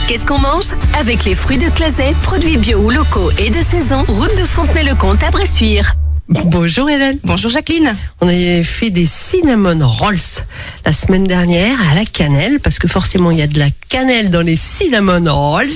Qu'est-ce qu'on mange? Avec les fruits de Clazet, produits bio ou locaux et de saison, route de Fontenay-le-Comte à Bressuire. Bonjour Hélène. Bonjour Jacqueline. On a fait des cinnamon rolls la semaine dernière à la cannelle, parce que forcément il y a de la cannelle dans les cinnamon rolls.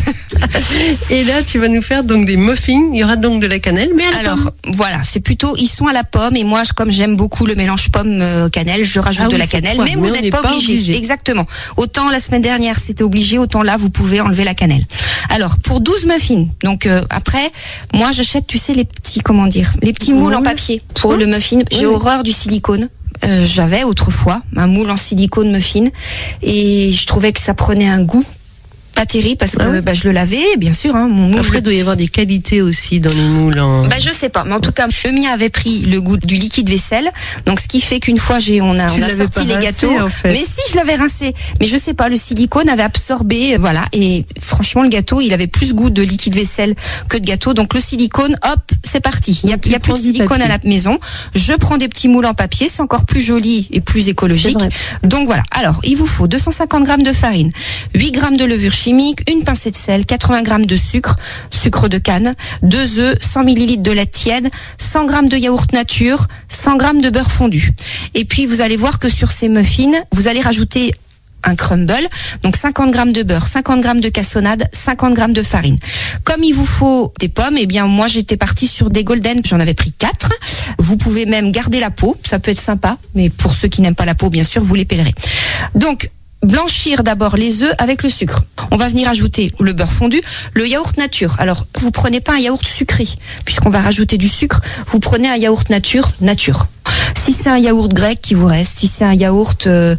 Et là tu vas nous faire donc des muffins, il y aura donc de la cannelle, mais à la pomme. Voilà, c'est plutôt, ils sont à la pomme, et moi comme j'aime beaucoup le mélange pomme-cannelle, je rajoute de la cannelle, mais vous n'êtes pas obligé. Exactement. Autant la semaine dernière c'était obligé, autant là vous pouvez enlever la cannelle. Alors pour 12 muffins, donc après, moi j'achète, tu sais, les petits, les petits moules en papier pour le muffin. J'ai horreur du silicone. J'avais autrefois un moule en silicone muffin et je trouvais que ça prenait un goût pas terrible parce que je le lavais, bien sûr. Mon moule. Après, il doit y avoir des qualités aussi dans les moules. Je sais pas, mais en tout cas, le mien avait pris le goût du liquide vaisselle. Donc, ce qui fait qu'une fois, on a sorti les gâteaux. En fait. Mais si, je l'avais rincé. Mais je sais pas, le silicone avait absorbé, voilà. Et franchement, le gâteau, il avait plus goût de liquide vaisselle que de gâteau. Donc, le silicone, hop, c'est parti. Il y a plus de silicone à la maison. Je prends des petits moules en papier. C'est encore plus joli et plus écologique. Donc, voilà. Alors, il vous faut 250 grammes de farine, 8 grammes de levure chimique, une pincée de sel, 80 grammes de sucre de canne, 2 œufs, 100 millilitres de lait tiède, 100 grammes de yaourt nature, 100 grammes de beurre fondu. Et puis vous allez voir que sur ces muffins, vous allez rajouter un crumble, donc 50 grammes de beurre, 50 grammes de cassonade, 50 grammes de farine. Comme il vous faut des pommes, moi j'étais partie sur des golden, j'en avais pris 4. Vous pouvez même garder la peau, ça peut être sympa, mais pour ceux qui n'aiment pas la peau, bien sûr, vous les pellerez. Donc, blanchir d'abord les œufs avec le sucre. On va venir ajouter le beurre fondu, le yaourt nature. Alors, vous prenez pas un yaourt sucré, puisqu'on va rajouter du sucre. Vous prenez un yaourt nature. Si c'est un yaourt grec qui vous reste, si c'est un yaourt, un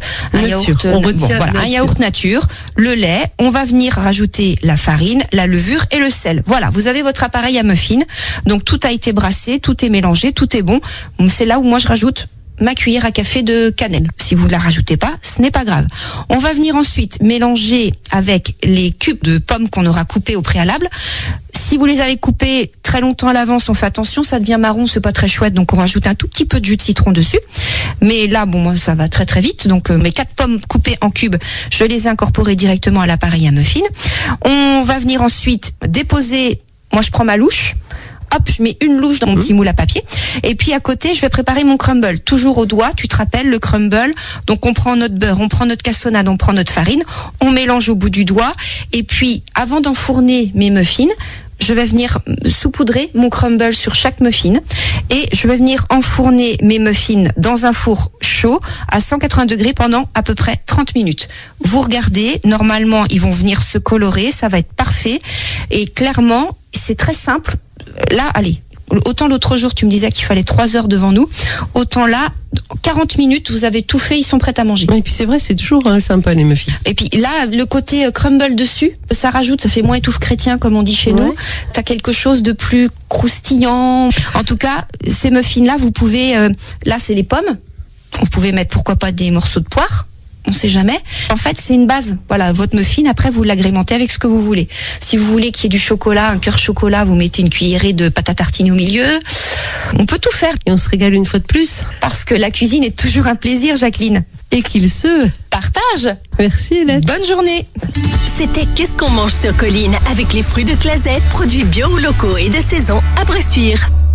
yaourt nature, le lait. On va venir rajouter la farine, la levure et le sel. Voilà, vous avez votre appareil à muffin. Donc tout a été brassé, tout est mélangé, tout est bon. C'est là où moi je rajoute ma cuillère à café de cannelle. Si vous ne la rajoutez pas, ce n'est pas grave. On va venir ensuite mélanger avec les cubes de pommes qu'on aura coupés au préalable. Si vous les avez coupés très longtemps à l'avance, on fait attention, ça devient marron, c'est pas très chouette, donc on rajoute un tout petit peu de jus de citron dessus. Mais là, moi, ça va très très vite. Donc mes 4 pommes coupées en cubes, je les ai incorporées directement à l'appareil à muffin. On va venir ensuite déposer, moi je prends ma louche. Hop, je mets une louche dans mon petit moule à papier. Et puis à côté, je vais préparer mon crumble. Toujours au doigt, tu te rappelles, le crumble. Donc on prend notre beurre, on prend notre cassonade, on prend notre farine. On mélange au bout du doigt. Et puis, avant d'enfourner mes muffins, je vais venir saupoudrer mon crumble sur chaque muffin. Et je vais venir enfourner mes muffins dans un four chaud à 180 degrés pendant à peu près 30 minutes. Vous regardez, normalement, ils vont venir se colorer. Ça va être parfait. Et clairement, c'est très simple. Là, allez, autant l'autre jour tu me disais qu'il fallait 3 heures devant nous, autant là, 40 minutes, vous avez tout fait, ils sont prêts à manger. Et puis c'est vrai, c'est toujours sympa les muffins. Et puis là, le côté crumble dessus, ça fait moins étouffe chrétien comme on dit chez nous. T'as quelque chose de plus croustillant. En tout cas, ces muffins-là, vous pouvez, là c'est les pommes, vous pouvez mettre pourquoi pas des morceaux de poire. On sait jamais. En fait, c'est une base. Voilà, votre muffin, après, vous l'agrémentez avec ce que vous voulez. Si vous voulez qu'il y ait du chocolat, un cœur chocolat, vous mettez une cuillerée de pâte à tartiner au milieu. On peut tout faire. Et on se régale une fois de plus. Parce que la cuisine est toujours un plaisir, Jacqueline. Et qu'il se partage. Merci, Hélène. Bonne journée. C'était Qu'est-ce qu'on mange sur Colline avec les fruits de Clazet, produits bio ou locaux et de saison à Bressuire.